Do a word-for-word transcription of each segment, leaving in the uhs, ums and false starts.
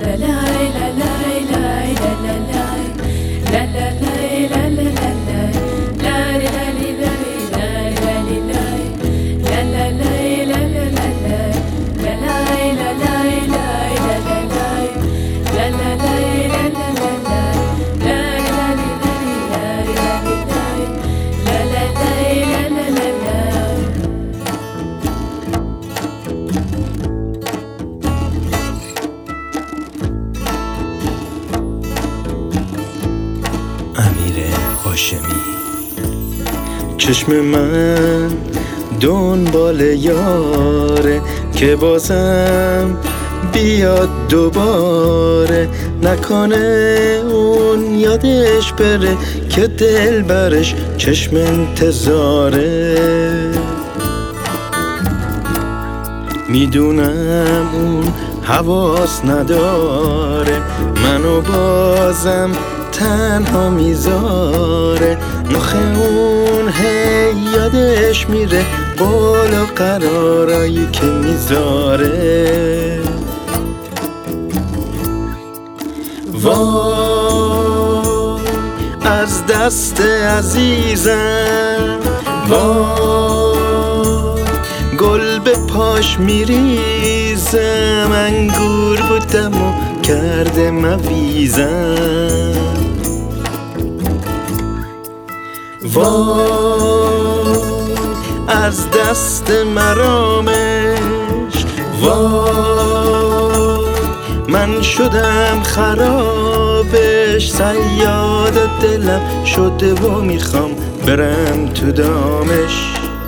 چشم من دنبال یاره که بازم بیاد دوباره، نکنه اون یادش بره که دل برش چشم انتظاره. میدونم اون حواس نداره، منو بازم تنها میذاره. نخه اون هی یادش میره بالا قرارایی که میذاره. وای از دست عزیزم، وای گل به پاش میریزم. انگور بودم و کرده مویزم. وای از دست مرامش، وای من شدم خرابش. صیاد دلم شده و میخوام برم تو دامش.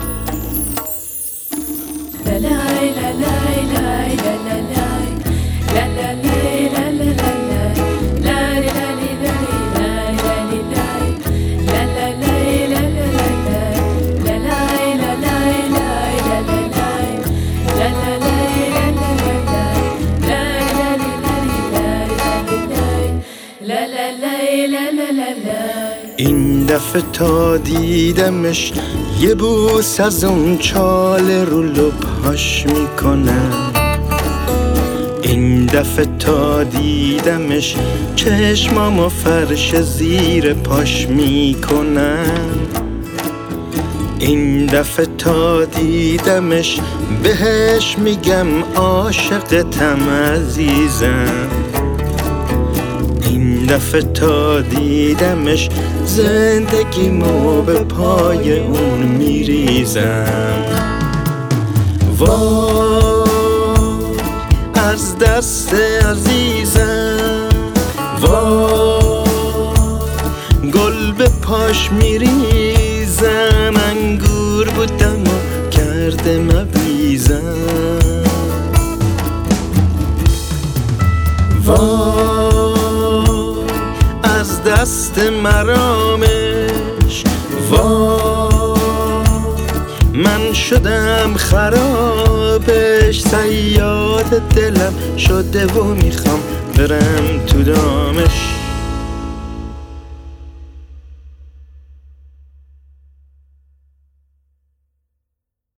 این دفعه تا دیدمش یه بوس از اون چاله رو لبهاش میکنم. این دفعه تا دیدمش چشمامو فرش زیر پاش میکنم. این دفعه تا دیدمش بهش میگم عاشقتم عزیزم. این دفعه تا دیدمش زندگیمو به پای اون میریزم. وای از دست عزیزم، وای گل به پاش میریزم. انگور بودم و کرده مویزم. وای از دست مرامش، وای من شدم خرابش. صیاد دلم شده و میخوام برم تو دامش.